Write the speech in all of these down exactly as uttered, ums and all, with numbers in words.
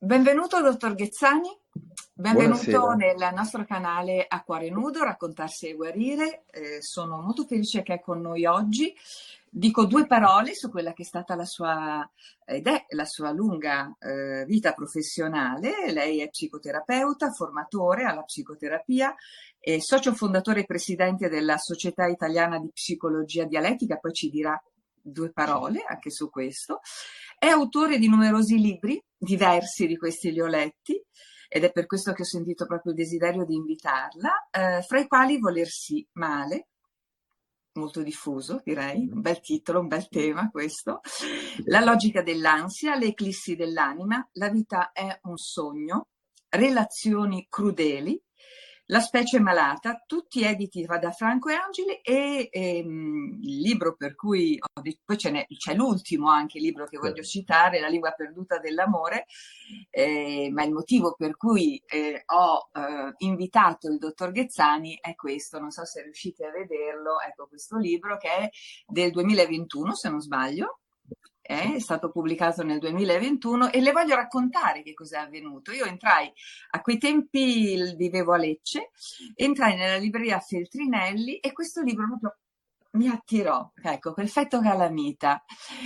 Benvenuto dottor Ghezzani, benvenuto Buonasera. nel nostro canale A Cuore Nudo, Raccontarsi e Guarire. Eh, sono molto felice che è con noi oggi. Dico due parole su quella che è stata la sua, ed è la sua lunga eh, vita professionale. Lei è psicoterapeuta, formatore alla psicoterapia, è socio fondatore e presidente della Società Italiana di Psicologia Dialettica, poi ci dirà due parole anche su questo. È autore di numerosi libri, diversi di questi li ho letti, ed è per questo che ho sentito proprio il desiderio di invitarla, eh, fra i quali Volersi male, molto diffuso direi, un bel titolo, un bel tema questo, La logica dell'ansia, Le eclissi dell'anima, La vita è un sogno, Relazioni crudeli, La specie malata, tutti editi da Franco e Angeli, e ehm, il libro per cui ho detto, poi ce n'è, c'è l'ultimo anche il libro che voglio citare, La lingua perduta dell'amore, eh, ma il motivo per cui eh, ho eh, invitato il dottor Ghezzani è questo, non so se riuscite a vederlo, ecco questo libro che è del duemilaventuno se non sbaglio. È stato pubblicato nel duemilaventuno e le voglio raccontare che cos'è avvenuto. Io entrai, a quei tempi vivevo a Lecce, entrai nella libreria Feltrinelli e questo libro proprio mi attirò, ecco, quel effetto calamita.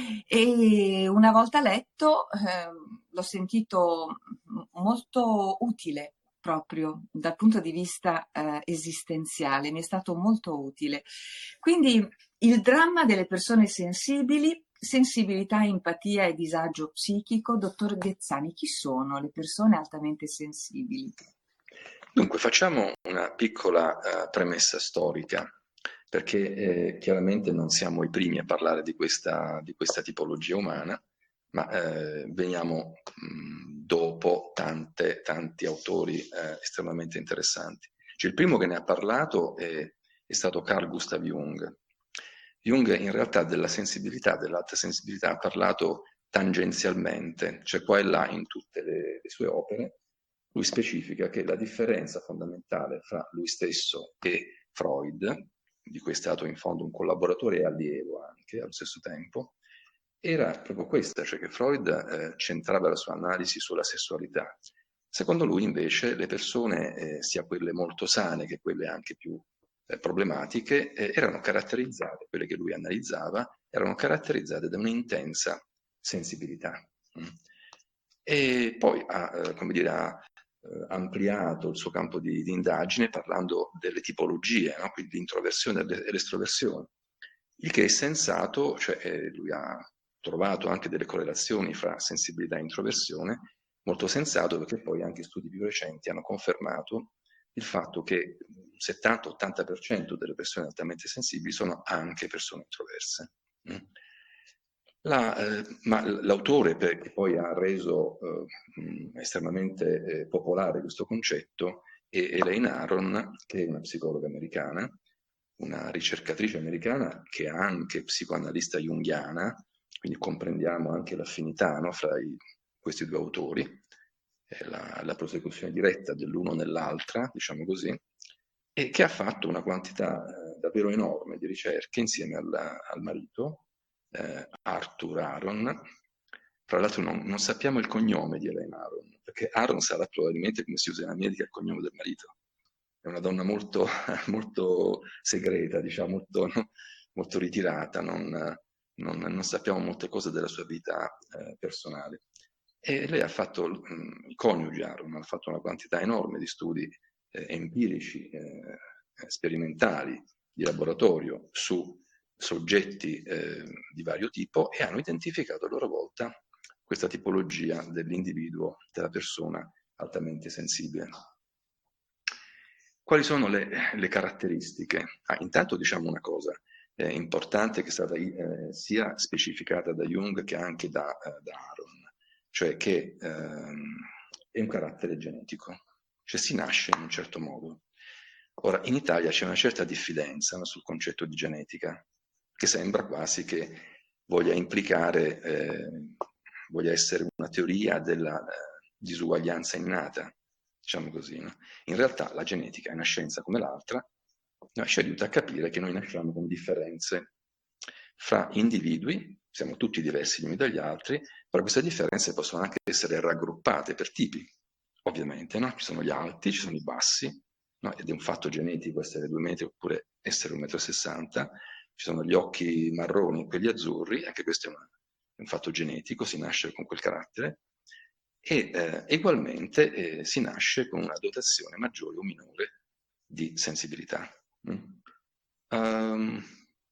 E una volta letto eh, l'ho sentito molto utile proprio dal punto di vista eh, esistenziale, mi è stato molto utile. Quindi il dramma delle persone sensibili, sensibilità, empatia e disagio psichico. Dottor Ghezzani, chi sono le persone altamente sensibili? Dunque, facciamo una piccola uh, premessa storica, perché eh, chiaramente non siamo i primi a parlare di questa, di questa tipologia umana, ma eh, veniamo mh, dopo tante, tanti autori eh, estremamente interessanti. Cioè, il primo che ne ha parlato è, è stato Carl Gustav Jung. Jung in realtà della sensibilità, dell'alta sensibilità, ha parlato tangenzialmente, cioè qua e là in tutte le, le sue opere. Lui specifica che la differenza fondamentale fra lui stesso e Freud, di cui è stato in fondo un collaboratore e allievo anche allo stesso tempo, era proprio questa, cioè che Freud eh, centrava la sua analisi sulla sessualità. Secondo lui invece le persone, eh, sia quelle molto sane che quelle anche più eh, problematiche, eh, erano caratterizzate, quelle che lui analizzava, erano caratterizzate da un'intensa sensibilità. Mm. E poi ha, eh, come dire, ha eh, ampliato il suo campo di, di indagine parlando delle tipologie, no? Quindi l'introversione e l'estroversione. Il che è sensato, cioè eh, lui ha trovato anche delle correlazioni fra sensibilità e introversione, molto sensato, perché poi anche studi più recenti hanno confermato il fatto che il settanta ottanta per cento delle persone altamente sensibili sono anche persone introverse. Mm. La, eh, ma l'autore, che poi ha reso eh, estremamente eh, popolare questo concetto, è Elaine Aron, che è una psicologa americana, una ricercatrice americana che è anche psicoanalista junghiana, quindi comprendiamo anche l'affinità, no, fra i, questi due autori, eh, la, la prosecuzione diretta dell'uno nell'altra, diciamo così, e che ha fatto una quantità eh, davvero enorme di ricerche insieme al, al marito, eh, Arthur Aron. Tra l'altro non, non sappiamo il cognome di Elaine Aron, perché Aron sarà probabilmente, come si usa in America, il cognome del marito. È una donna molto, molto segreta, diciamo, molto, no? molto ritirata, non, non, non sappiamo molte cose della sua vita eh, personale. E lei ha fatto, mh, i coniugi Aron, ha fatto una quantità enorme di studi eh, empirici, eh, sperimentali, di laboratorio su soggetti eh, di vario tipo e hanno identificato a loro volta questa tipologia dell'individuo, della persona altamente sensibile. Quali sono le, le caratteristiche? Ah, intanto diciamo una cosa eh, importante che è stata eh, sia specificata da Jung che anche da, eh, da Aron, cioè che ehm, è un carattere genetico, cioè si nasce in un certo modo. Ora, in Italia c'è una certa diffidenza, no, sul concetto di genetica, che sembra quasi che voglia implicare, eh, voglia essere una teoria della eh, disuguaglianza innata, diciamo così. No? In realtà la genetica è una scienza come l'altra, no, ci aiuta a capire che noi nasciamo con differenze fra individui siamo tutti diversi gli uni dagli altri, però queste differenze possono anche essere raggruppate per tipi, ovviamente, no? Ci sono gli alti, ci sono i bassi, no? Ed è un fatto genetico essere due metri oppure essere un metro e sessanta, ci sono gli occhi marroni e quelli azzurri, anche questo è, una, è un fatto genetico, si nasce con quel carattere, e eh, ugualmente eh, si nasce con una dotazione maggiore o minore di sensibilità. Mm. Um,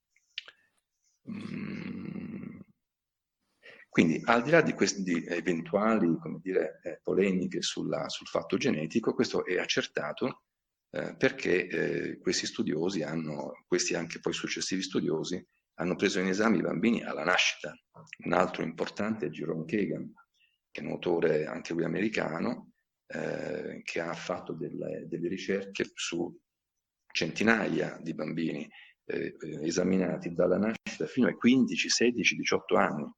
mm, quindi, al di là di queste di eventuali, come dire, eh, polemiche sulla, sul fatto genetico, questo è accertato eh, perché eh, questi studiosi hanno, questi anche poi successivi studiosi, hanno preso in esame i bambini alla nascita. Un altro importante è Jerome Kagan, che è un autore anche lui americano, eh, che ha fatto delle, delle ricerche su centinaia di bambini eh, esaminati dalla nascita fino ai quindici, sedici, diciotto anni.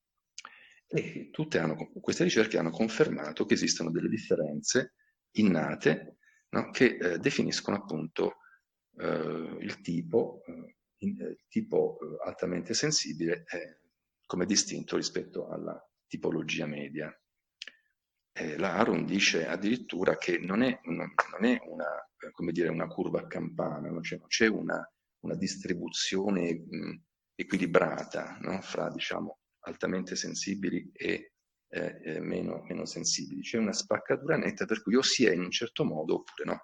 E tutte hanno, queste ricerche hanno confermato che esistono delle differenze innate, no, che eh, definiscono appunto eh, il tipo, eh, in, eh, tipo eh, altamente sensibile eh, come distinto rispetto alla tipologia media. Eh, la Aron dice addirittura che non è, non è una, come dire, una curva a campana, non c'è, non c'è una, una distribuzione mh, equilibrata, no? Fra, diciamo, altamente sensibili e eh, eh, meno, meno sensibili. C'è una spaccatura netta per cui o si è in un certo modo oppure no.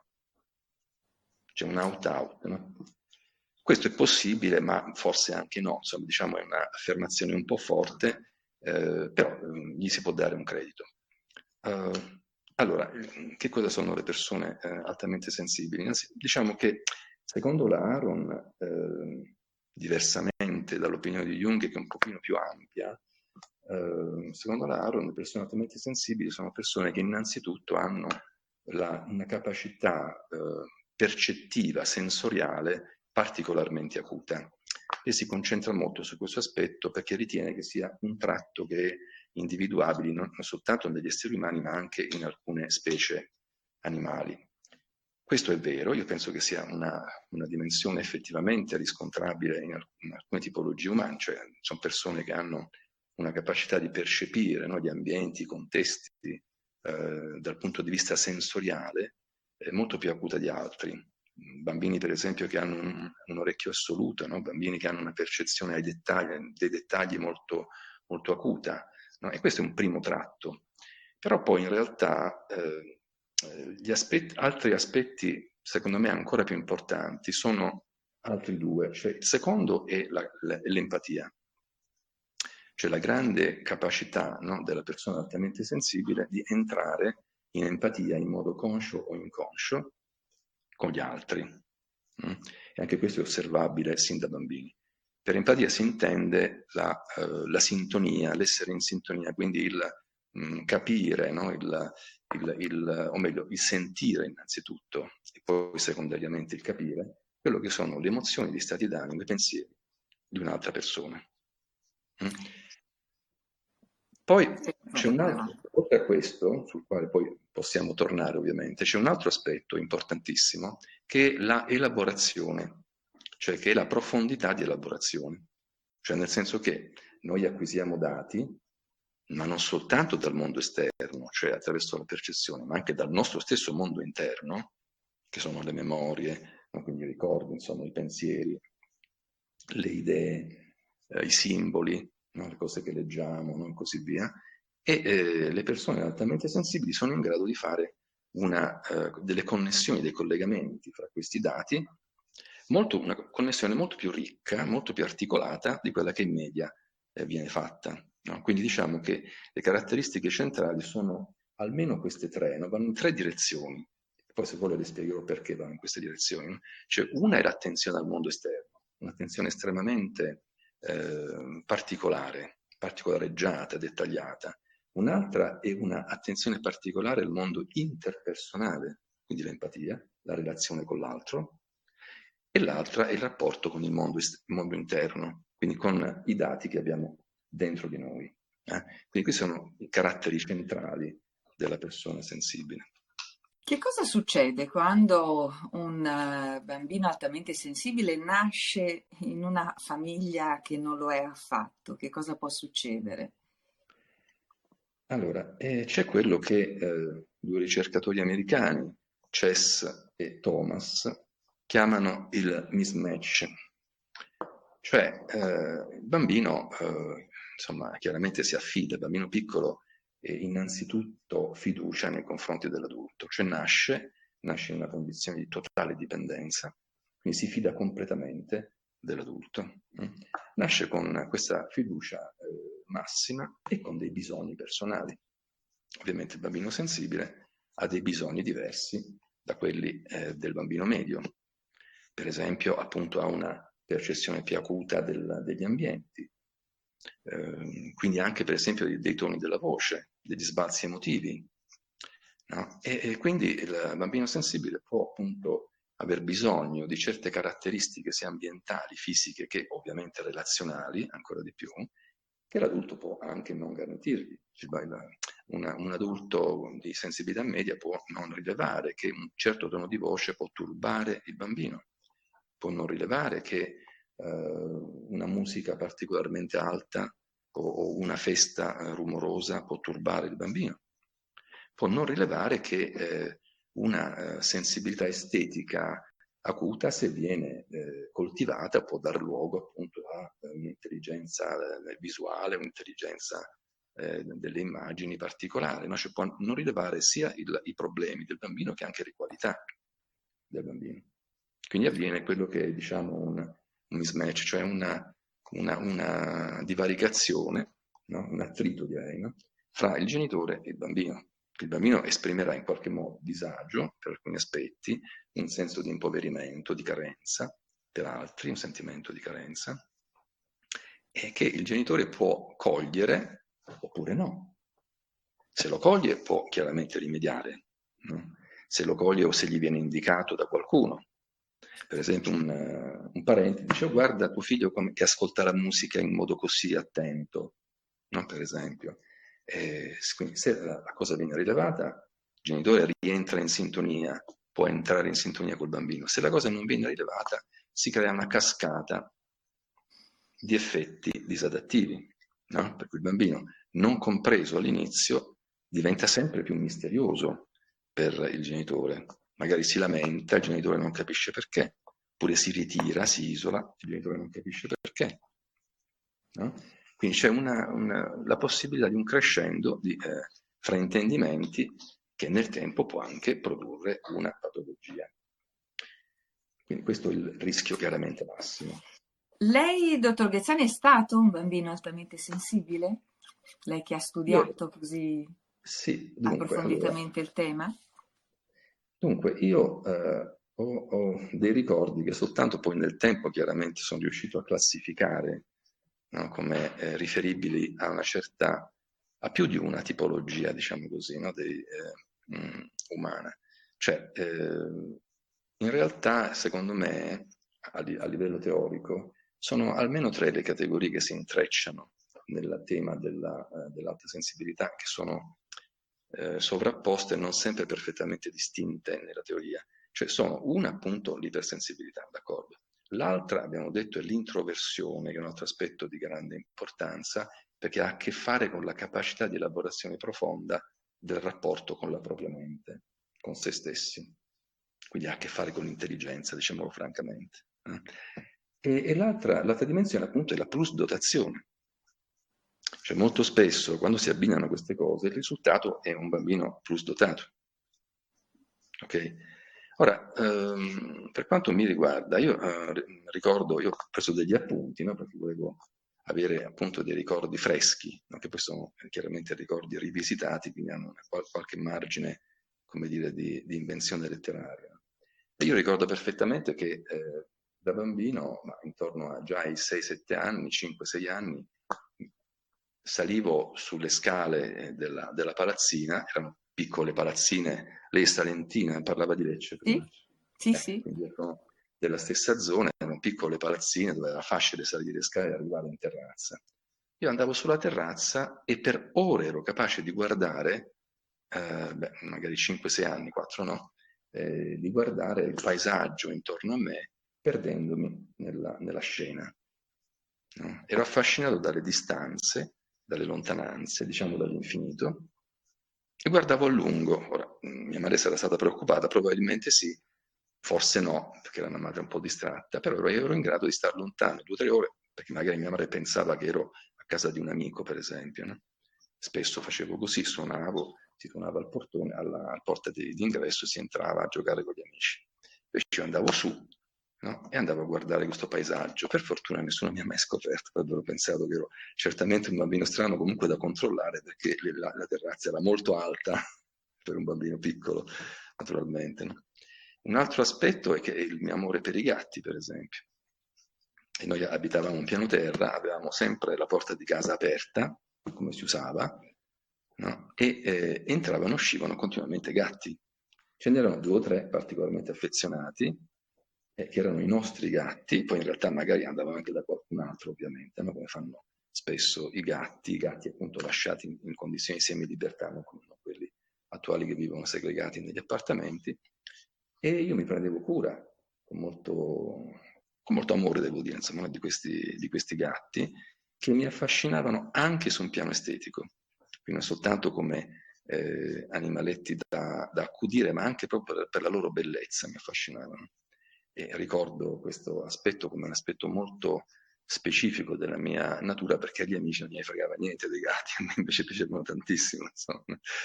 C'è un out-out, no? Questo è possibile, ma forse anche no. Insomma, diciamo, è un'affermazione un po' forte, eh, però eh, gli si può dare un credito. Uh, allora, che cosa sono le persone eh, altamente sensibili? Innanzi, diciamo che secondo la Aron, eh, diversamente dall'opinione di Jung, che è un pochino più ampia, eh, secondo la Aron le persone altamente sensibili sono persone che innanzitutto hanno la, una capacità eh, percettiva, sensoriale particolarmente acuta, e si concentra molto su questo aspetto perché ritiene che sia un tratto che è individuabili non soltanto negli esseri umani ma anche in alcune specie animali. Questo è vero, io penso che sia una, una dimensione effettivamente riscontrabile in, alc- in alcune tipologie umane, cioè sono persone che hanno una capacità di percepire, no, gli ambienti, i contesti eh, dal punto di vista sensoriale eh, molto più acuta di altri. Bambini per esempio che hanno un, un orecchio assoluto, no? Bambini che hanno una percezione ai dettagli, dei dettagli molto, molto acuta. No? E questo è un primo tratto. Però poi in realtà eh, gli aspetti, altri aspetti, secondo me ancora più importanti, sono altri due. Cioè, il secondo è la, la, l'empatia, cioè la grande capacità, no, della persona altamente sensibile di entrare in empatia in modo conscio o inconscio con gli altri. Mm? E anche questo è osservabile sin da bambini. Per empatia si intende la, uh, la sintonia, l'essere in sintonia, quindi il mh, capire, no? il, il, il, o meglio, il sentire innanzitutto, e poi secondariamente il capire, quello che sono le emozioni, gli stati d'animo, i pensieri di un'altra persona. Mm? Poi c'è un altro, oltre a questo, sul quale poi possiamo tornare ovviamente, c'è un altro aspetto importantissimo, che è la elaborazione, cioè che è la profondità di elaborazione. Cioè nel senso che noi acquisiamo dati, ma non soltanto dal mondo esterno, cioè attraverso la percezione, ma anche dal nostro stesso mondo interno, che sono le memorie, no? Quindi i ricordi, insomma, i pensieri, le idee, eh, i simboli, no? Le cose che leggiamo, no? E così via. E eh, le persone altamente sensibili sono in grado di fare una, eh, delle connessioni, dei collegamenti fra questi dati, molto, una connessione molto più ricca, molto più articolata di quella che in media eh, viene fatta. No? Quindi diciamo che le caratteristiche centrali sono almeno queste tre, no? Vanno in tre direzioni. Poi se vuole le spiegherò perché vanno in queste direzioni. No? Cioè una è l'attenzione al mondo esterno, un'attenzione estremamente eh, particolare, particolareggiata, dettagliata. Un'altra è un'attenzione particolare al mondo interpersonale, quindi l'empatia, la relazione con l'altro, e l'altra è il rapporto con il mondo, il mondo interno, quindi con i dati che abbiamo dentro di noi. Eh? Quindi questi sono i caratteri centrali della persona sensibile. Che cosa succede quando un eh, bambino altamente sensibile nasce in una famiglia che non lo è affatto? Che cosa può succedere? Allora, eh, c'è quello che eh, due ricercatori americani, Chess e Thomas, chiamano il mismatch. Cioè, eh, il bambino, eh, insomma, chiaramente si affida, il bambino piccolo, eh, innanzitutto fiducia nei confronti dell'adulto, cioè nasce, nasce in una condizione di totale dipendenza, quindi si fida completamente dell'adulto. mm. Nasce con questa fiducia eh, massima e con dei bisogni personali. Ovviamente il bambino sensibile ha dei bisogni diversi da quelli eh, del bambino medio. Per esempio, appunto, ha una percezione più acuta del, degli ambienti, eh, quindi anche per esempio dei, dei toni della voce, degli sbalzi emotivi. No? E, e quindi il bambino sensibile può appunto aver bisogno di certe caratteristiche sia ambientali, fisiche che ovviamente relazionali, ancora di più, che l'adulto può anche non garantirgli. Una, un adulto di sensibilità media può non rilevare che un certo tono di voce può turbare il bambino, può non rilevare che eh, una musica particolarmente alta o, o una festa eh, rumorosa può turbare il bambino, può non rilevare che eh, una eh, sensibilità estetica acuta, se viene eh, coltivata, può dar luogo appunto a eh, un'intelligenza eh, visuale, un'intelligenza eh, delle immagini particolari, no? Cioè può non rilevare sia il, i problemi del bambino che anche le qualità del bambino. Quindi avviene quello che è, diciamo, un, un mismatch, cioè una, una, una divaricazione, no? Un attrito direi, no? Fra il genitore e il bambino. Il bambino esprimerà in qualche modo disagio per alcuni aspetti, un senso di impoverimento, di carenza, per altri un sentimento di carenza, e che il genitore può cogliere oppure no. Se lo coglie può chiaramente rimediare, no? Se lo coglie o se gli viene indicato da qualcuno. Per esempio un, uh, un parente dice: oh, guarda tuo figlio come, che ascolta la musica in modo così attento, no? Per esempio. Eh, quindi se la, la cosa viene rilevata, il genitore rientra in sintonia, può entrare in sintonia col bambino. Se la cosa non viene rilevata, si crea una cascata di effetti disadattivi, no? Per cui il bambino, non compreso all'inizio, diventa sempre più misterioso per il genitore. Magari si lamenta, il genitore non capisce perché, oppure si ritira, si isola, il genitore non capisce perché. No? Quindi c'è una, una, la possibilità di un crescendo di eh, fraintendimenti che nel tempo può anche produrre una patologia. Quindi questo è il rischio chiaramente massimo. Lei, dottor Ghezzani, è stato un bambino altamente sensibile? Lei che ha Io, studiato così sì, dunque, allora, approfonditamente il tema? dunque io eh, ho, ho dei ricordi che soltanto poi nel tempo chiaramente sono riuscito a classificare, no, come eh, riferibili a una certa, a più di una tipologia, diciamo così, no, dei, eh, mh, umana. Cioè, eh, in realtà, secondo me, a, a livello teorico, sono almeno tre le categorie che si intrecciano nel tema della, eh, dell'alta sensibilità, che sono eh, sovrapposte e non sempre perfettamente distinte nella teoria. Cioè sono una appunto l'ipersensibilità, d'accordo? L'altra, abbiamo detto, è l'introversione, che è un altro aspetto di grande importanza, perché ha a che fare con la capacità di elaborazione profonda del rapporto con la propria mente, con se stessi. Quindi ha a che fare con l'intelligenza, diciamolo francamente. Eh? E, e l'altra, l'altra dimensione appunto è la plusdotazione. Cioè molto spesso quando si abbinano queste cose il risultato è un bambino plusdotato. Ok? Ora, ehm, per quanto mi riguarda, io eh, ricordo, io ho preso degli appunti, no? Perché volevo avere appunto dei ricordi freschi, no? Che poi sono eh, chiaramente ricordi rivisitati, quindi hanno una, qualche margine, come dire, di, di invenzione letteraria. E io ricordo perfettamente che eh, da bambino, ma intorno a già ai sei sette anni, cinque sei anni, salivo sulle scale della, della palazzina, erano piccole palazzine, lei è salentina, parlava di Lecce prima, Sì, sì, eh, sì. quindi erano della stessa zona, erano piccole palazzine dove era facile salire le scale e arrivare in terrazza. Io andavo sulla terrazza e per ore ero capace di guardare eh, beh, magari cinque sei anni, quattro no, eh, di guardare il paesaggio intorno a me perdendomi nella, nella scena. No? Ero affascinato dalle distanze, dalle lontananze, diciamo dall'infinito, e guardavo a lungo. Ora, mia madre sarà stata preoccupata, probabilmente sì, forse no, perché era una madre un po' distratta, però ero, ero in grado di stare lontano due o tre ore, perché magari mia madre pensava che ero a casa di un amico, per esempio. No? Spesso facevo così, suonavo, si suonava al portone, alla, al porta di, di ingresso e si entrava a giocare con gli amici. Invece io andavo su, no? E andavo a guardare questo paesaggio. Per fortuna nessuno mi ha mai scoperto, avrebbero pensato che ero certamente un bambino strano, comunque da controllare, perché la, la terrazza era molto alta per un bambino piccolo, naturalmente. No? Un altro aspetto è che il mio amore per i gatti, per esempio. E noi abitavamo un piano terra, avevamo sempre la porta di casa aperta, come si usava, no? E eh, entravano e uscivano continuamente gatti. Ce n'erano due o tre particolarmente affezionati, eh, che erano i nostri gatti, poi in realtà magari andavano anche da qualcun altro, ovviamente, no? Come fanno spesso i gatti, i gatti appunto lasciati in, in condizioni di semi-libertà, non come quelli attuali che vivono segregati negli appartamenti, e io mi prendevo cura con molto, con molto amore, devo dire, insomma, di questi, di questi gatti, che mi affascinavano anche su un piano estetico, quindi non soltanto come eh, animaletti da, da accudire, ma anche proprio per, per la loro bellezza mi affascinavano. E ricordo questo aspetto come un aspetto molto specifico della mia natura, perché agli amici non gli fregava niente dei gatti, a me invece piacevano tantissimo, insomma.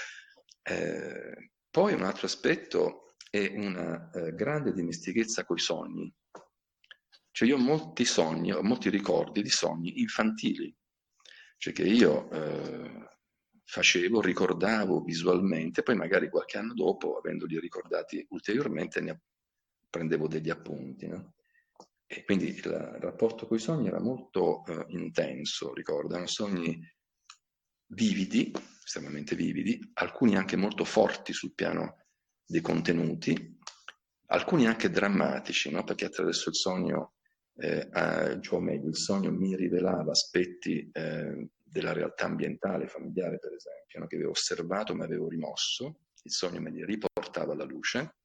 Eh, poi un altro aspetto è una eh, grande dimestichezza coi sogni. Cioè io ho molti sogni, ho molti ricordi di sogni infantili, cioè che io eh, facevo, ricordavo visualmente, poi magari qualche anno dopo, avendoli ricordati ulteriormente, ne prendevo degli appunti. No? E quindi il, il rapporto con i sogni era molto eh, intenso, ricordo, erano sogni vividi, estremamente vividi, alcuni anche molto forti sul piano dei contenuti, alcuni anche drammatici, no? Perché attraverso il sogno, eh, eh, cioè, o meglio, il sogno mi rivelava aspetti eh, della realtà ambientale, familiare per esempio, no? Che avevo osservato ma avevo rimosso, il sogno me li riportava alla luce,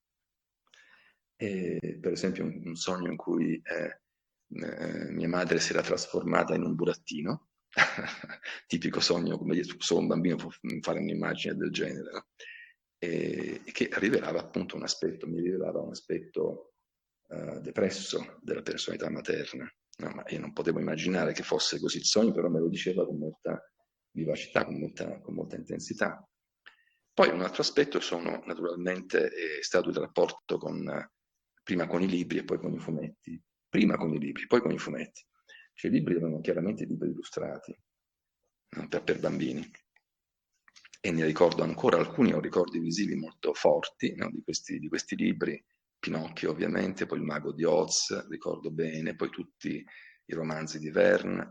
e, per esempio un, un sogno in cui eh, eh, mia madre si era trasformata in un burattino, tipico sogno, come dire, solo un bambino può fare un'immagine del genere, no? E, e che rivelava appunto un aspetto, mi rivelava un aspetto uh, depresso della personalità materna. No, ma io non potevo immaginare che fosse così il sogno, però me lo diceva con molta vivacità, con molta, con molta intensità. Poi un altro aspetto sono naturalmente è stato il rapporto con, prima con i libri e poi con i fumetti. Prima con i libri, poi con i fumetti. Cioè i libri erano chiaramente libri illustrati, no? per, per bambini. E ne ricordo ancora alcuni, ho ricordi visivi molto forti, no? di, questi, di questi libri. Pinocchio ovviamente, poi Il Mago di Oz, ricordo bene, poi tutti i romanzi di Verne.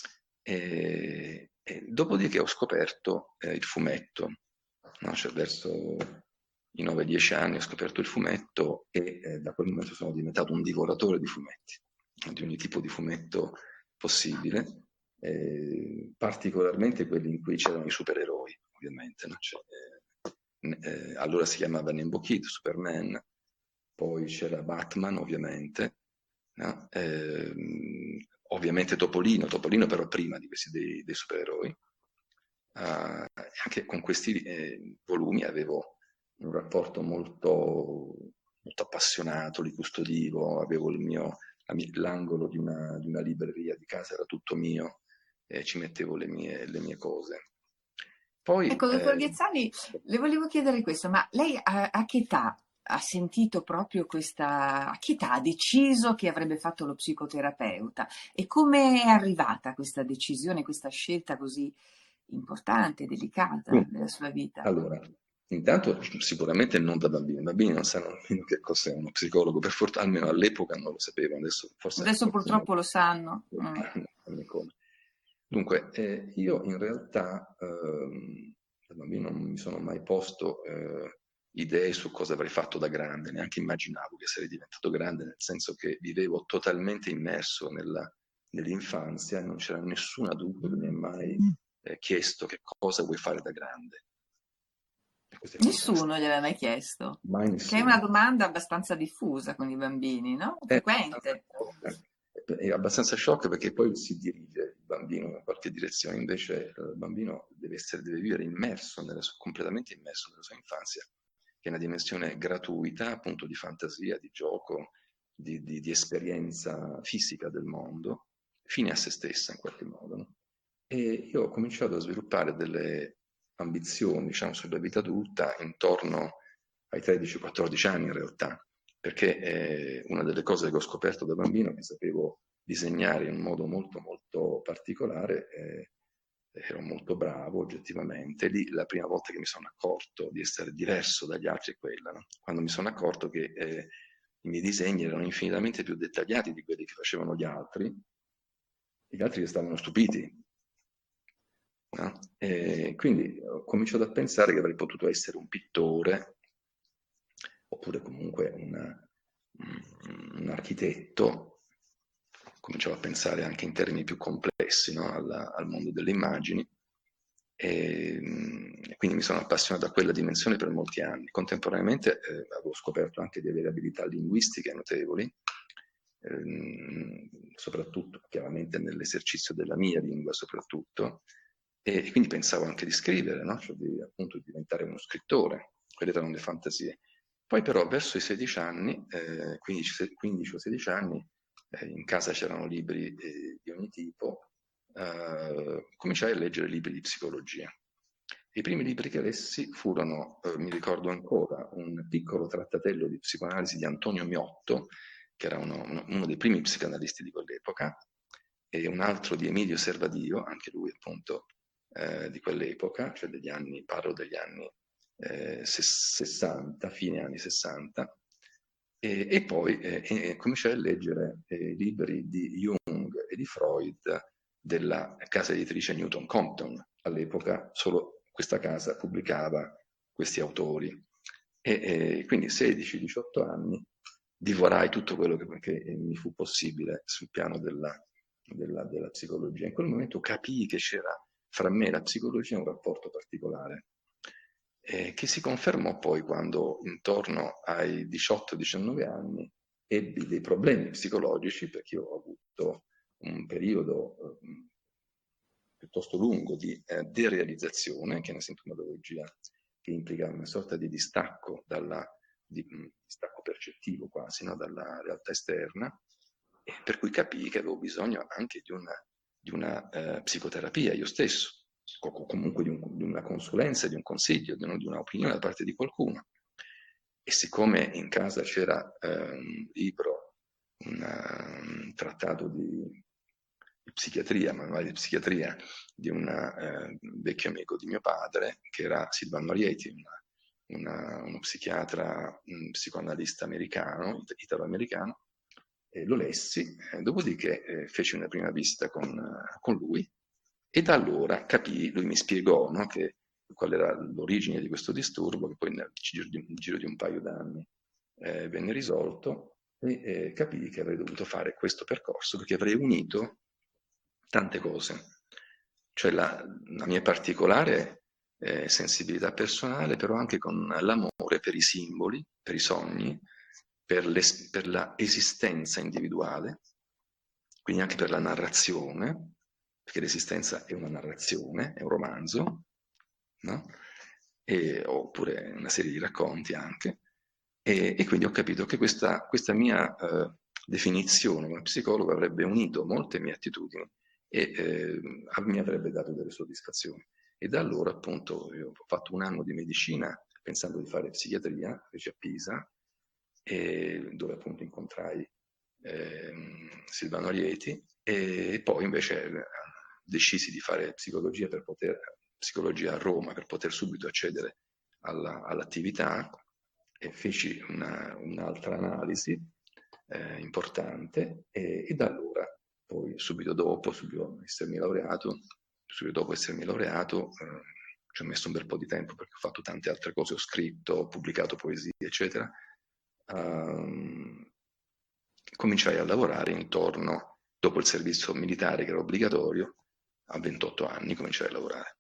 E, e dopodiché ho scoperto eh, il fumetto, no? Cioè verso i nove dieci anni ho scoperto il fumetto e eh, da quel momento sono diventato un divoratore di fumetti, di ogni tipo di fumetto possibile, eh, particolarmente quelli in cui c'erano i supereroi, ovviamente. No? Cioè, eh, eh, allora si chiamava Nembo Kid, Superman, poi c'era Batman, ovviamente, no? eh, ovviamente Topolino, Topolino però prima di questi dei, dei supereroi. Uh, anche con questi eh, volumi avevo un rapporto molto, molto appassionato, li custodivo, avevo il mio, l'angolo di una, di una libreria di casa, era tutto mio, e ci mettevo le mie, le mie cose. Poi, Ecco, dottor eh, Ghezzani, le volevo chiedere questo, ma lei a, a che età ha sentito proprio questa, a che età ha deciso che avrebbe fatto lo psicoterapeuta e come è arrivata questa decisione, questa scelta così importante, delicata dunque, nella sua vita? allora, intanto sicuramente non da bambini, i bambini non sanno nemmeno che cos'è uno psicologo, per fortuna, almeno all'epoca non lo sapevano, adesso forse Adesso qualcuno purtroppo lo sanno. Mm. come. Dunque, eh, io in realtà ehm, da bambino non mi sono mai posto eh, idee su cosa avrei fatto da grande, neanche immaginavo che sarei diventato grande, nel senso che vivevo totalmente immerso nella, nell'infanzia e non c'era nessun adulto che mi ha mai eh, chiesto che cosa vuoi fare da grande. Questo è fantastico. Nessuno gli aveva mai chiesto, Mai che è una nessuno. domanda abbastanza diffusa con i bambini, no? È abbastanza Frequente. shock, è abbastanza shock perché poi si dirige il bambino in qualche direzione, invece eh, il bambino deve essere, deve vivere immerso, nella sua- completamente immerso nella sua infanzia, che è una dimensione gratuita, appunto di fantasia, di gioco, di, di- di esperienza fisica del mondo, fine a se stessa in qualche modo, no? E io ho cominciato a sviluppare delle ambizioni, diciamo, sulla vita adulta intorno ai tredici quattordici anni in realtà, perché eh, una delle cose che ho scoperto da bambino è che sapevo disegnare in un modo molto molto particolare, eh, ero molto bravo oggettivamente. Lì la prima volta che mi sono accorto di essere diverso dagli altri è quella, no? Quando mi sono accorto che eh, i miei disegni erano infinitamente più dettagliati di quelli che facevano gli altri, e gli altri stavano stupiti. No? E quindi ho cominciato a pensare che avrei potuto essere un pittore, oppure comunque una, un architetto. Cominciavo a pensare anche in termini più complessi, no? al, al mondo delle immagini, e, e quindi mi sono appassionato a quella dimensione per molti anni. Contemporaneamente eh, avevo scoperto anche di avere abilità linguistiche notevoli, ehm, soprattutto chiaramente nell'esercizio della mia lingua soprattutto, e, e quindi pensavo anche di scrivere, no? Cioè di appunto diventare uno scrittore, quelle erano le fantasie. Poi però verso i sedici anni, eh, quindici, quindici o sedici anni, eh, in casa c'erano libri eh, di ogni tipo, eh, cominciai a leggere libri di psicologia. I primi libri che lessi furono, eh, mi ricordo ancora, un piccolo trattatello di psicoanalisi di Antonio Miotto, che era uno, uno, uno dei primi psicanalisti di quell'epoca, e un altro di Emilio Servadio, anche lui appunto eh, di quell'epoca, cioè degli anni, parlo degli anni eh, sessanta, fine anni sessanta, e, e poi eh, eh, cominciai a leggere eh, libri di Jung e di Freud della casa editrice Newton Compton. All'epoca solo questa casa pubblicava questi autori. E, e quindi sedici diciotto anni divorai tutto quello che, che mi fu possibile sul piano della, della, della psicologia. In quel momento capii che c'era fra me e la psicologia un rapporto particolare, eh, che si confermò poi quando intorno ai diciotto diciannove anni ebbi dei problemi psicologici, perché io ho avuto un periodo eh, piuttosto lungo di eh, derealizzazione, che è una sintomatologia che implica una sorta di distacco, dalla, di, mh, distacco percettivo quasi, no? Dalla realtà esterna, e per cui capii che avevo bisogno anche di una, di una eh, psicoterapia io stesso, o comunque di, un, di, una consulenza, di un consiglio, di, un, di un'opinione da parte di qualcuno. E siccome in casa c'era eh, un libro, una, un trattato di, di psichiatria, manuale di psichiatria, di un eh, vecchio amico di mio padre, che era Silvano Arieti, una, una, uno psichiatra, un psicoanalista americano, italo-americano, e lo lessi, eh, dopodiché eh, feci una prima visita con, uh, con lui, e da allora capii, lui mi spiegò, no, che, qual era l'origine di questo disturbo, che poi nel giro di, nel giro di un paio d'anni eh, venne risolto, e eh, capii che avrei dovuto fare questo percorso perché avrei unito tante cose, cioè la, la mia particolare eh, sensibilità personale, però anche con l'amore per i simboli, per i sogni, per, per la esistenza individuale, quindi anche per la narrazione, perché l'esistenza è una narrazione, è un romanzo, no? E, oppure una serie di racconti anche, e, e quindi ho capito che questa, questa mia eh, definizione come psicologo avrebbe unito molte mie attitudini e eh, mi avrebbe dato delle soddisfazioni. E da allora appunto io ho fatto un anno di medicina pensando di fare psichiatria, feci a Pisa, e, dove appunto incontrai eh, Silvano Arieti, e poi invece decisi di fare psicologia, per poter, psicologia a Roma per poter subito accedere alla, all'attività, e feci una, un'altra analisi eh, importante, e, e da allora, poi subito dopo, subito essermi laureato, subito dopo essermi laureato, eh, ci ho messo un bel po' di tempo perché ho fatto tante altre cose, ho scritto, ho pubblicato poesie, eccetera. Um, cominciai a lavorare intorno, dopo il servizio militare che era obbligatorio, a ventotto anni cominciai a lavorare.